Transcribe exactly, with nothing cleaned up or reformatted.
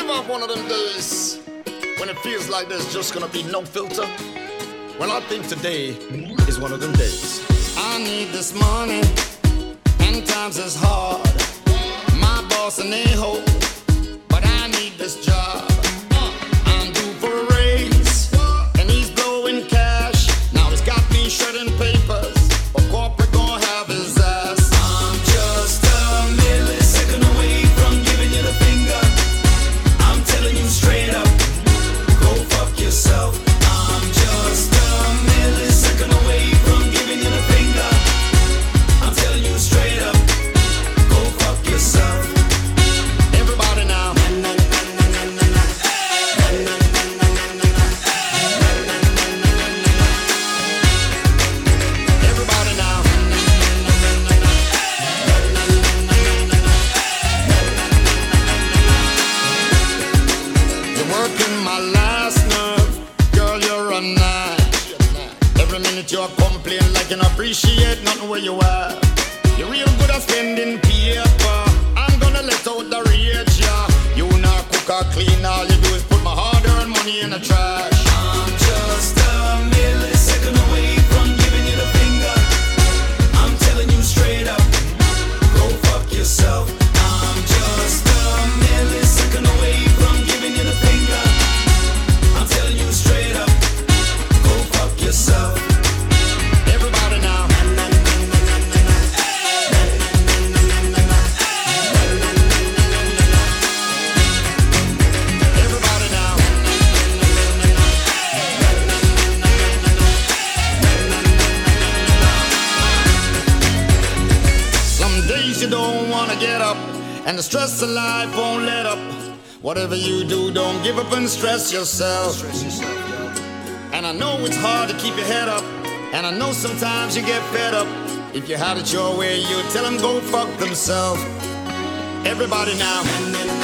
ever have one of them days when it feels like there's just gonna be no filter? Well, I think today is one of them days. I need this money, and times is hard. My boss an a-hole, but I need this job. I'm due for a raise, and he's blowing cash. Now he's got me shredding papers, but corporate gon' have his ass. I'm just a millisecond away from giving you the finger. I'm telling you straight up, go fuck yourself. I'm just a millisecond away from giving you the finger. I'm telling you straight up, go fuck yourself. Everybody now. Everybody now. You're working my last nerve, girl, you're a nine. Every minute you're complaining like you don't appreciate nothing where you are. You're real good at spending paper. I'm gonna let out the rage, yeah. You not cook or clean, all you do is put my hard-earned money in the trash. I'm just a millisecond away from giving you the finger. I'm telling you straight up, go fuck yourself. I'm just a millisecond away from giving you the finger. I'm telling you straight up, go fuck yourself. Everybody now. Everybody now. Some days you don't wanna get up, and the stress of life won't let up. Whatever you do, don't give up and stress yourself. And I know it's hard to keep your head up, and I know sometimes you get fed up. If you had it your way, you'd tell them go fuck themselves. Everybody now.